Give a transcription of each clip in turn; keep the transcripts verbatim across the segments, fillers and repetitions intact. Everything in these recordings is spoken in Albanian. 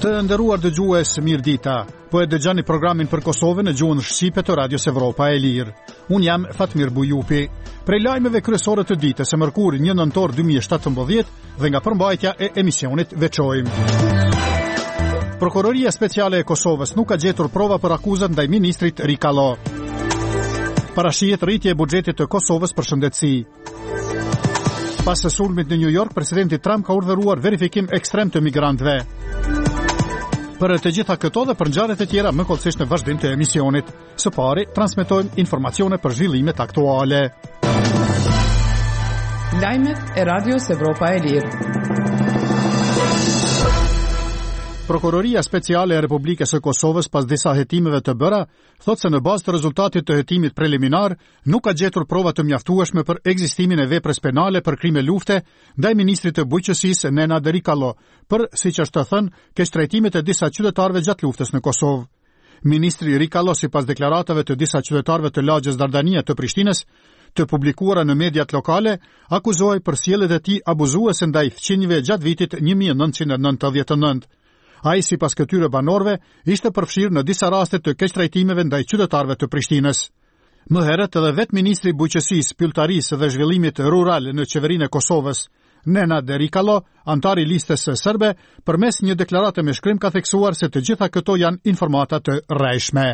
Të nderuar dëgjues, mirëdita. Po e dëgjoni programin për Kosovën në gjuhën shqipe të Radios Evropa e Lirë. Unë jam Fatmir Bujupi. Prej lajmeve kryesore të ditës së mërkur një nëntor dy mijë e shtatëmbëdhjetë dhe nga përmbajtja e emisionit veçojmë. Prokuroria Speciale e Kosovës nuk ka gjetur prova për akuzat ndaj ministrit Rikalo. Parashihet rritje e buxhetit të Kosovës për shëndetësi. Pas së sulmit në New York, presidenti Trump ka urdhëruar verifikim ekstrem të migrantëve. Për të gjitha këto dhe për ngjarjet e tjera më kollësisht në vazhdim të emisionit. Së pari, transmetojmë informacione për zhvillimet aktuale. Lajmet e Radios Evropa e Lirë. Prokuroria Speciale e Republikës së Kosovës pas disa hetimeve të bëra, thotë se në bazë të rezultatit të hetimit preliminar nuk ka gjetur prova të mjaftueshme për ekzistimin e veprës penale për krime lufte ndaj ministrit të bujqësisë Nenad Rikalo, për, siç është thënë, keqtrajtimet e disa qytetarëve gjatë luftës në Kosovë. Ministri Rikalo, sipas deklaratave të disa qytetarëve të lagjës Dardania të Prishtinës, të publikuara në mediat lokale, akuzohej për sjelljet e tij abuzuese ndaj fqinjve gjatë vitit një mijë e nëntëqind e nëntëdhjetë e nëntë. Ai, sipas këtyre banorëve, ishte përfshirë në disa raste të keqtrajtimeve ndaj qytetarëve të Prishtinës. Më herët edhe vetë ministri i bujqësisë, pylltarisë dhe zhvillimit rural në qeverinë e Kosovës, Nenad Rikalo, antar i listës serbe, përmes një deklarate me shkrim ka theksuar se të gjitha këto janë informata të rrejshme.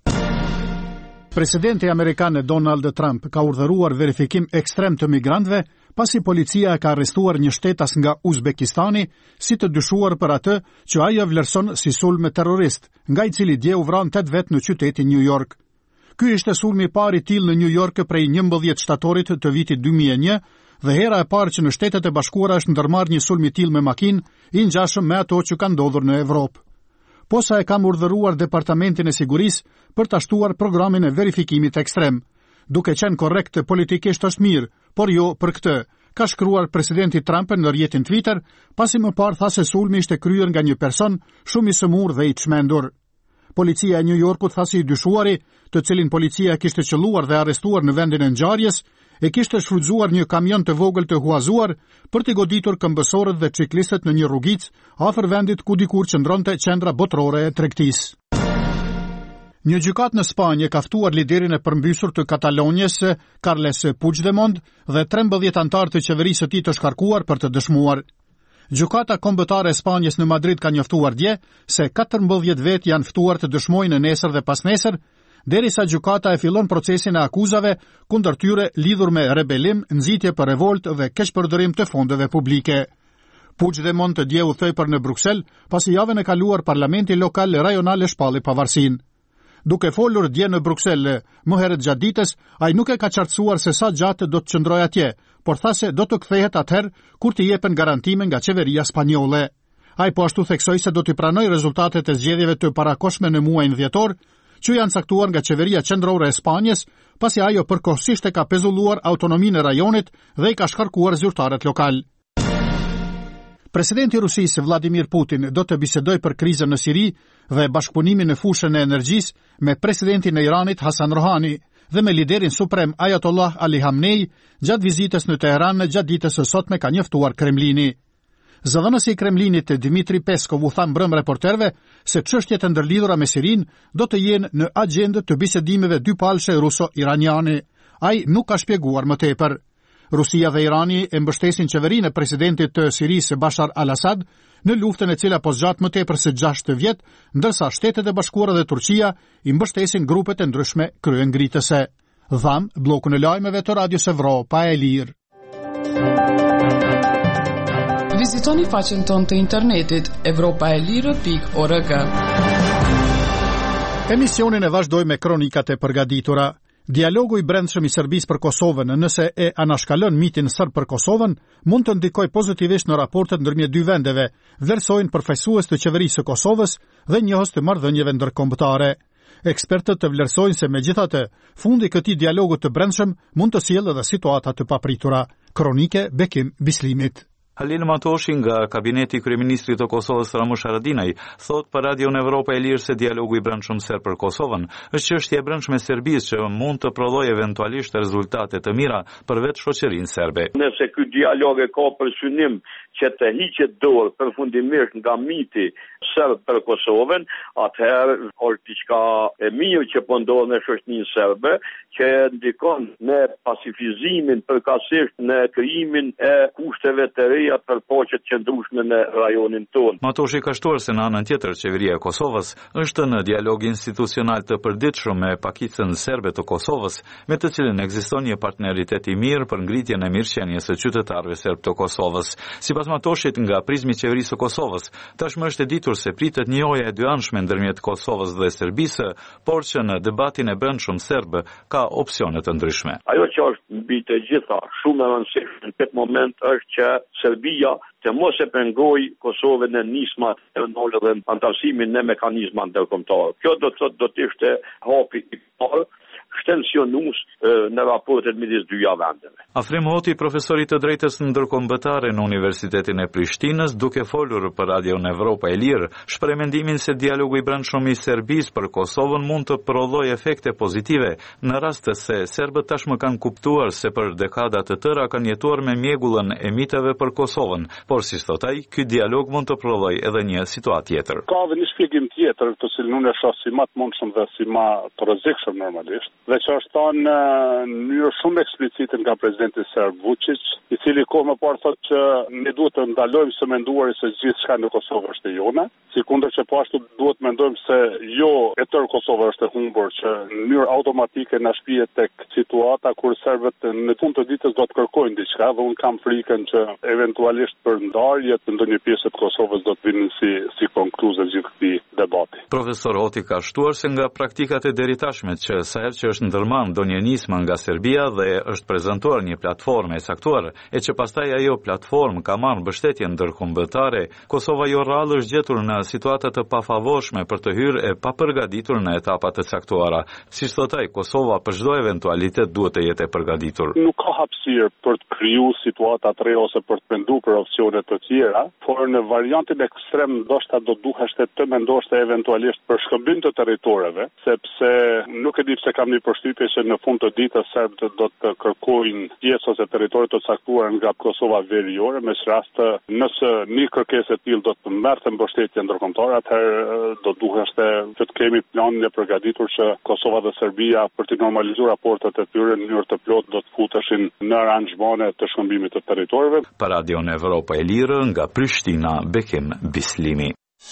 Presidenti amerikan Donald Trump ka urdhëruar verifikim ekstrem të migrantëve pasi policia ka arrestuar një shtetas nga Uzbekistani si të dyshuar për atë që ajo vlerëson si sulm terrorist, nga i cili dje u vran tetë vetë në qytetin New York. Ky ishte sulmi i parë i tillë në New York prej njëmbëdhjetë shtatorit të vitit dy mijë e një dhe hera e parë që në Shtetet e Bashkuara është ndërmarrë një sulm i tillë me makinë i ngjashëm me ato që kanë ndodhur në Evropë. Posa e kam urdhëruar Departamentin e Sigurisë për ta shtuar programin e verifikimit ekstrem. Duke qenë korrekt politikisht është mirë, por jo për këtë, ka shkruar presidenti Trump në rrjetin Twitter, pasi më parë tha se sulmi ishte kryer nga një person shumë i sëmur dhe i çmendur. Policia e New Yorkut tha se i dyshuari, të cilin policia kishte qelluar dhe arrestuar në vendin e ngjarjes, e kishte shfrytzuar një kamion të vogël të huazuar për të goditur këmbësorët dhe ciklistët në një rrugicë afër vendit ku dikur qëndronte qendra botërore e tregtisë. Një gjykat në Spanjë ka ftuar liderin e përmbysur të Katalonjes, Carles Puigdemont, dhe trembëdhjetë antar të qeverisë së tij të shkarkuar për të dëshmuar. Gjykata kombëtare e Spanjës në Madrid ka njoftuar dje se katërmbëdhjetë vetë janë ftuar të dëshmojnë nesër dhe pasnesër, derisa gjykata e fillon procesin e akuzave kundër tyre lidhur me rebelim, nxitje për revolt dhe keqpërdorim të fondeve publike. Puigdemont dje u thoi për në Bruksel, pasi javën e kaluar parlamenti lokal rajonal e shpalli pavarësinë. Duke folur dje në Bruksel më herët gjatë ditës, ai nuk e ka qartësuar se sa gjatë do të qëndrojë atje, por tha se do të kthehet atëherë kur të jepen garantime nga qeveria spanjolle. Ai po ashtu theksoi se do të pranojë rezultatet e zgjedhjeve të parakoshme në muajin dhjetor, që janë caktuar nga qeveria qendrore e Spanjës, pasi ajo përkohësisht e ka pezulluar autonominë e rajonit dhe i ka shkarkuar zyrtarët lokal. Presidenti i Rusisë Vladimir Putin do të bisedojë për krizën në Siri dhe bashkëpunimin në fushën e energjisë me presidentin e Iranit Hasan Rohani dhe me liderin suprem Ayatollah Ali Khamenei gjatë vizitës në Teheran gjatë ditës së sotme, ka njoftuar Kremlini. Zëdhënësi i Kremlinit Dmitri Peskov u tha mbrëm reporterëve se çështjet e ndërlidhura me Sirin do të jenë në agjendë të bisedimeve dypalshe ruso-iraniane. Ai nuk ka shpjeguar më tepër. Rusia dhe Irani e mbështesin qeverinë e presidentit të Sirisë Bashar al-Assad në luftën e cila po zgjat më tepër se gjashtë vjet, ndërsa Shtetet e Bashkuara dhe Turqia i mbështesin grupet e ndryshme kryengritëse. Dham, bllokun e lajmeve të Radios Evropa e Lirë. Vizitoni faqen tonë të internetit evropa e lirë pikë org. Emisionin e vazhdoj me kronikat e përgatitura. Dialogu i brendshëm i Serbisë për Kosovën, nëse e anashkalon mitin serb për Kosovën, mund të ndikojë pozitivisht në raportet ndërmjet dy vendeve, vlerësojnë përfaqësues të qeverisë së Kosovës dhe njohës të marrëdhënieve ndërkombëtare. Ekspertët të vlerësojnë se megjithatë, fundi i këtij dialogu të brendshëm mund të sjellë edhe situata të papritura. Kronike Bekim Bislimit. Halil Matoshi nga kabineti i kryeministrit të Kosovës Ramush Haradinaj thot për Radion Evropa e Lirë se dialogu i brendshëm serb për Kosovën është çështje e brendshme e Serbisë që mund të prodhojë eventualisht rezultate të mira për vetë shoqërinë serbe. Nëse ky dialog e ka për synim që të hiqet dorë përfundimisht nga miti serb për Kosovën, atëherë është diçka e mirë që po ndodh në shoqërinë serbe, që ndikon në pacifizimin përkatësisht në krijimin e kushteve të reja për paqe të qëndrueshme në rajonin tonë. Matoshi ka shtuar se në anën tjetër qeveria e Kosovës është në dialog institucional të përditshëm me pakicën serbe të Kosovës, me të cilën ekziston një partneritet i mirë për ngritjen e mirëqenies së qytetarëve serb të Kosovës. Sipas Matoshit, nga prizmi i qeverisë së Kosovës, tashmë është e ditur se pritet një ojë e dyanshme ndërmjet Kosovës dhe Serbisë, por që në debatin e brendshëm serb ka opsione të ndryshme. Ajo që është mbi të gjitha shumë e rëndësishme në këtë moment është që Serbia të mos e pengoj Kosovën në nismat e nëllë dhe antarësimin në mekanizma ndërkombëtar. Kjo do të thotë do të ishte hapi i parë shtensionues në raportet midis dyja vendeve. Afrim Hoti, profesori të drejtës ndërkombëtare në Universitetin e Prishtinës, duke folur për Radion Evropa e Lirë, shpreh mendimin se dialogu i brendshëm i Serbisë për Kosovën mund të prodhojë efekte pozitive në rast se serbët tashmë kanë kuptuar se për dekada të tëra kanë jetuar me mjegullën e miteve për Kosovën, por si thot ai, ky dialog mund të prodhojë edhe një situatë tjetër. Ka edhe një shpjegim tjetër, të cilin unë e shoh si më të mundshëm dhe si më të rrezikshëm normalisht, dhe që është thënë në mënyrë shumë eksplicite nga presidenti serb Vučić, i cili kohë më parë thotë që ne duhet të ndalojmë së menduari se gjithçka në Kosovë është e jona, sikundër që po ashtu duhet mendojmë se jo e tërë Kosova është e humbur, që në mënyrë automatike na shpihet tek situata kur serbët në fund të ditës do të kërkojnë diçka, dhe unë kam frikën që eventualisht për ndarje të ndonjë pjesë të Kosovës do të vinë si si konkluzë gjithë këtij debati. Profesor Hoti ka shtuar se nga praktikat e deritashme që sa herë që është ndërmarrë ndonjë nismë nga Serbia dhe është prezantuar një platformë e saktuar, e që pastaj ajo platformë ka marrë mbështetje ndërkombëtare, Kosova jo rrallë është gjetur në situata të pafavorshme për të hyrë e papërgatitur në etapat të caktuara. Siç thot ai, Kosova për çdo eventualitet duhet të jetë e përgatitur. Nuk ka hapësirë për të krijuar situata të reja ose për të menduar për opsione të tjera, por në variantin ekstrem ndoshta do duhesh të mendosh të eventualisht për shkëmbim të territoreve, sepse nuk e di pse kam një përshtypje që në fund të ditës serbët do të kërkojnë pjesë ose territoret të caktuara nga Kosova veriore, me rast nëse një kërkesë e tillë do të merrte mbështetje ndërkombëtare, atëherë do duhesh të, të kemi planin e përgatitur që Kosova dhe Serbia për të normalizuar raportet e tyre në mënyrë të plotë do të futeshin në aranxhmane të shkëmbimit të territoreve. Për Radion Evropa e Lirë nga Prishtina, Bekim Bislimi.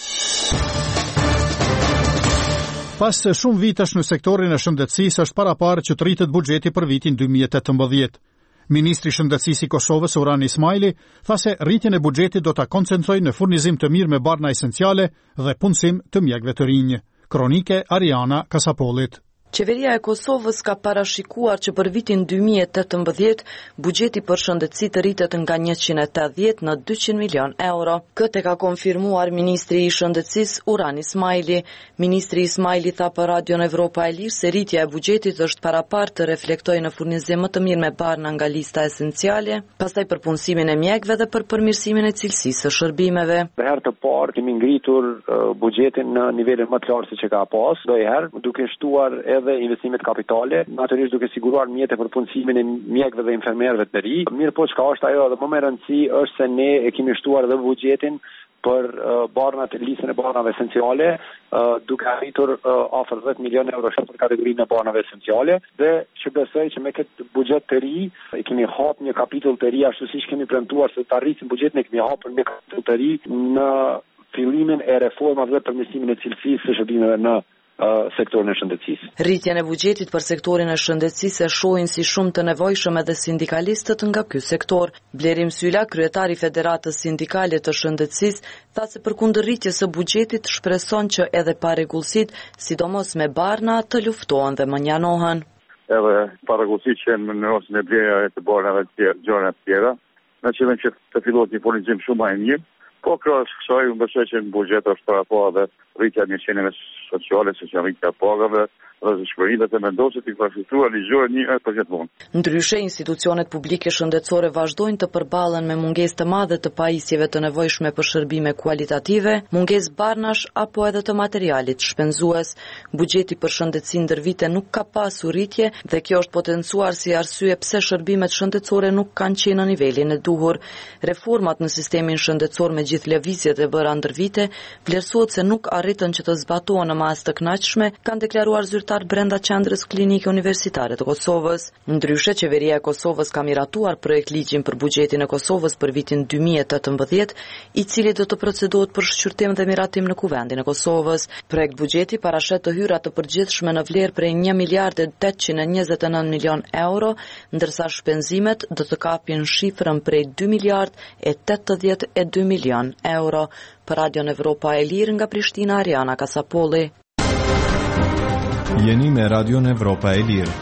Pas se shumë vitesh në sektorin e shëndetësisë është paraparë që të rritet buxheti për vitin dy mijë e tetëmbëdhjetë. Ministri i Shëndetësisë i Kosovës Urani Ismaili tha se rritjen e buxhetit do ta koncentrojë në furnizim të mirë me barna esenciale dhe punësim të mjekëve të rinj. Kronike Ariana Kasapollit. Qeveria e Kosovës ka parashikuar që për vitin dy mijë e tetëmbëdhjetë buxheti për shëndetësi të rritet nga njëqind e tetëdhjetë në dyqind milion euro. Këtë ka konfirmuar ministri i Shëndetësisë Urani Ismaili. Ministri Ismaili tha për Radion Evropa e Lirë se rritja e buxhetit është paraparë të reflektojë në furnizim më të mirë me barna nga lista esenciale, pastaj për punësimin e mjekëve dhe për përmirësimin e cilësisë së shërbimeve. Për herë të parë kemi ngritur uh, buxhetin në nivelin më të lartë se që ka pas, ndonjëherë duke shtuar dhe investimet kapitale, natyrisht duke siguruar mjete për punësimin e mjekëve dhe infermerëve të ri. Mirë po çka është ajo edhe më e rëndësishme është se ne e kemi shtuar edhe buxhetin për uh, barnat, listën e barnave esenciale, uh, duke arritur uh, afër dhjetë milion euro për kategorinë e barnave esenciale, dhe që besoj që me këtë buxhet të ri e kemi hapur një kapitull të ri, ashtu siç kemi premtuar se të arrisim buxhetin, e kemi hapur një kapitull të ri në fillimin e reformave dhe përmirësimin e cilësisë së shërbimeve në sektorin e shëndetësisë. Rritjen e buxhetit për sektorin e shëndetësisë e shohin si shumë të nevojshëm edhe sindikalistët nga ky sektor. Blerim Syla, kryetari i Federatës Sindikale të Shëndetësisë, tha se përkundër rritjes së buxhetit shpreson që edhe parregullsitë, sidomos me barna, të luftohen dhe më njanohen. Edhe parregullsitë që në rastin e blerjave të barnave të tjera, gjëra të tjera, në qëllim që të fillohet një furnizim shumë më i mirë, Po krahas kësaj, më besoj që në buxhet është para po edhe rritja e mirëqenieve sociale, si që rritja e pagave, dhe shpërimet e mendosit infrastruktura ligjore një herë për gjithmonë. Ndryshe, institucionet publike shëndetësore vazhdojnë të përballen me mungesë të madhe të pajisjeve të nevojshme për shërbime kualitative, mungesë barnash apo edhe të materialit shpenzues. Buxheti për shëndetësi ndër vite nuk ka pasur rritje dhe kjo është potencuar si arsye pse shërbimet shëndetësore nuk kanë qenë në nivelin e duhur. Reformat në sistemin shëndetësor me gjithë lëvizjet e bëra ndër vite, vlerësohet se nuk arritën që të zbatohen në masë të kënaqshme, kanë deklaruar zyrtar brenda qendrës klinike universitare të Kosovës. Ndryshe, qeveria e Kosovës ka miratuar projekt ligjin për buxhetin e Kosovës për vitin dy mijë e tetëmbëdhjetë, i cili do të procedohet për shqyrtim dhe miratim në Kuvendin e Kosovës. Projekt buxheti parashet të hyra të përgjithshme në vlerë prej një miliard e tetëqind e njëzet e nëntë milion euro, ndërsa shpenzimet do të kapin shifrën prej dy miliard e tetëdhjetë e dy milion euro. Për Radion Evropa e Lirë nga Prishtina, Ariana Kasapolli. Jeni me Radion Evropa e Lirë.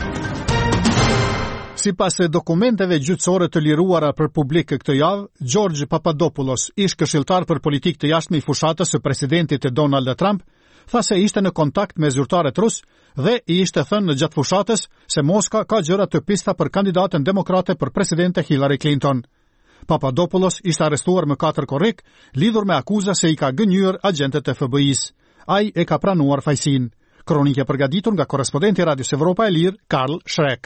Sipas dokumenteve gjyqësore të liruara për publik këtë javë, George Papadopoulos, ish këshilltar për politikë të jashtme i fushatës së presidentit Donald Trump, tha se ishte në kontakt me zyrtarët rus dhe i ishte thënë në gjatë fushatës se Moska ka gjëra të pista për kandidatën demokrate për presidente Hillary Clinton. Papadopoulos ishte arrestuar më katër korrik, lidhur me akuza se i ka gënjur agentët e F B I-s. Ai e ka pranuar fajsin. Kronike përgatitur nga korrespondenti Radios Evropa e Lirë, Karl Shrek.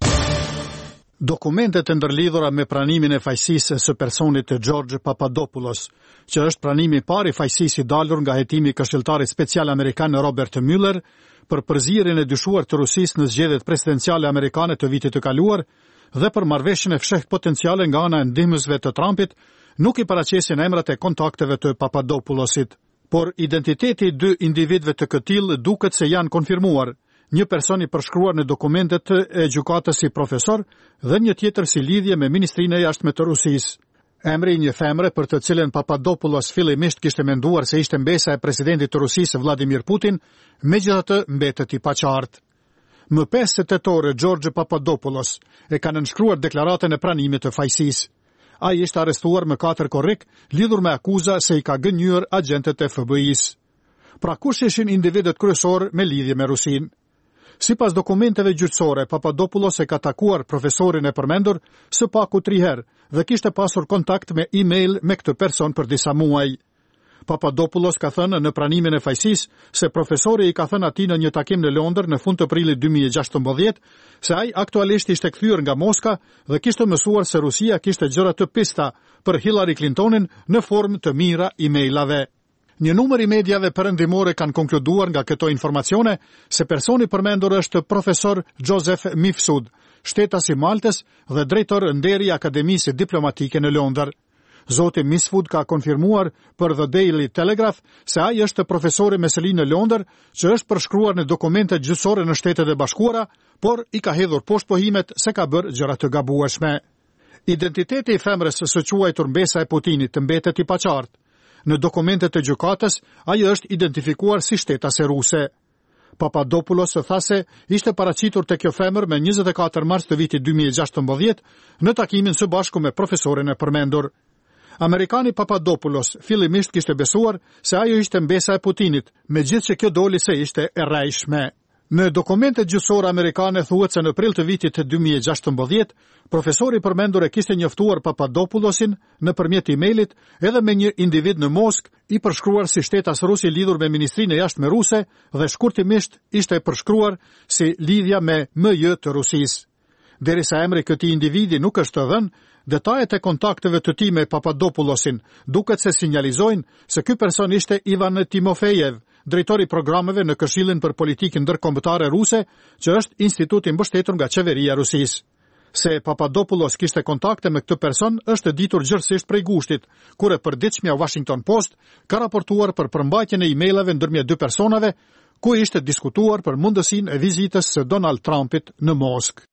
Dokumentet e ndërlidhura me pranimin e fajsisë së personit të George Papadopoulos, që është pranimi i parë i fajsisë i dalur nga hetimi i këshilltarit special amerikan Robert Mueller për përzierjen e dyshuar të Rusisë në zgjedhjet presidenciale amerikane të vitit të kaluar dhe për marrëveshjen e fshehtë potenciale nga ana e ndihmësve të Trumpit, nuk i paraqesin emrat e kontakteve të Papadopoulosit. Por identiteti i dy individëve të këtill duket se janë konfirmuar. Një person i përshkruar në dokumentet e gjykatës si profesor dhe një tjetër si lidhje me Ministrinë e Jashtme të Rusisë. Emri i një femre për të cilën Papadopoulos fillimisht kishte menduar se ishte mbesa e presidentit të Rusisë Vladimir Putin, megjithatë mbetet i paqartë. Më pesë tetor George Papadopoulos e kanë nënshkruar deklaratën e pranimit të fajsisë. Ai ishte arrestuar me katër korrik, lidhur me akuza se i ka gënjur agentët e F B I-s. Pra kush ishin individët kryesor me lidhje me Rusinë? Sipas dokumenteve gjyqësore, Papadopoulos e ka takuar profesorin e përmendur së paku tri herë dhe kishte pasur kontakt me email me këtë person për disa muaj. Papadopoulos ka thënë në pranimin e fajsisë se profesori i ka thënë atij në një takim në Londër në fund të prillit dy mijë e gjashtëmbëdhjetë se ai aktualisht ishte kthyer nga Moska dhe kishte mësuar se Rusia kishte gjëra të pista për Hillary Clintonin në formë të mira emailave. Një numër i mediave perëndimore kanë konkluduar nga këto informacione se personi përmendur është profesor Joseph Mifsud, shtetas i Maltës dhe drejtor nderi i Akademisë Diplomatike në Londër. Zoti Mifsud ka konfirmuar për The Daily Telegraph se ai është profesor i meselin në Londër, që është përshkruar në dokumente gjyqësore në Shtetet e Bashkuara, por i ka hedhur poshtë pohimet se ka bërë gjëra të gabueshme. Identiteti i femrës së quajtur mbesa e Putinit mbetet i paqartë. Në dokumentet e gjykatës, ai është identifikuar si shtetase ruse. Papadopoulos tha se ishte paraqitur te kjo femër me njëzet e katër mars të vitit dy mijë e gjashtëmbëdhjetë në takimin së bashku me profesorin e përmendur. Amerikani Papadopoulos fillimisht kishte besuar se ajo ishte mbesa e Putinit, megjithëse kjo doli se ishte e rrejshme. Në dokumentet gjyqësore amerikane thuhet se në prill të vitit dy mijë e gjashtëmbëdhjetë, profesori përmendur e kishte njoftuar Papadopoulosin nëpërmjet emailit edhe me një individ në Moskë i përshkruar si shtetas rus i lidhur me Ministrinë e Jashtme ruse dhe shkurtimisht ishte përshkruar si lidhja me M J të Rusisë. Derisa emri këtij individi nuk është dhënë, detajet e kontakteve të tij me Papadopoulosin duket se sinjalizojnë se ky person ishte Ivan Timofejev, drejtori programeve në Këshillin për Politikën Ndërkombëtare Ruse, që është instituti mbështetur nga qeveria e Rusisë. Se Papadopoulos kishte kontakte me këtë person është ditur gjërësisht prej gushtit, kur e përditshmja Washington Post ka raportuar për përmbajtjen e emailave ndërmjet dy personave, ku ishte diskutuar për mundësinë e vizitës së Donald Trumpit në Moskë.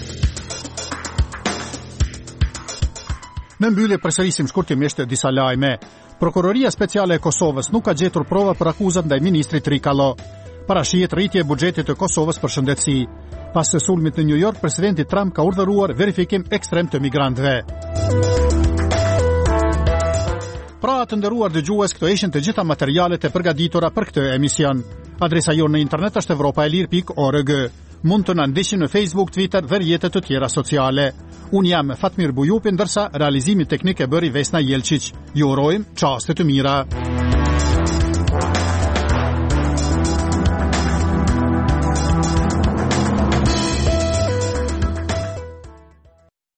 Në mbyllje përsërisim shkurtimisht disa lajme. Prokuroria Speciale e Kosovës nuk ka gjetur prova për akuzat ndaj ministrit Rikalo. Parashihet rritje e buxhetit të Kosovës për shëndetësi. Pas së sulmit në New York, presidenti Trump ka urdhëruar verifikim ekstrem të migrantëve. Pra të nderuar dëgjues, këto ishin të gjitha materialet e përgatitura për këtë emision. Adresa jonë në internet është evropaelir pikë org. Mund të na ndiqni në Facebook, Twitter dhe rrjetet të tjera sociale. Unë jam Fatmir Bujupi, ndërsa realizimi teknik e bëri Vesna Jelčić. Ju urojmë çaste të mira.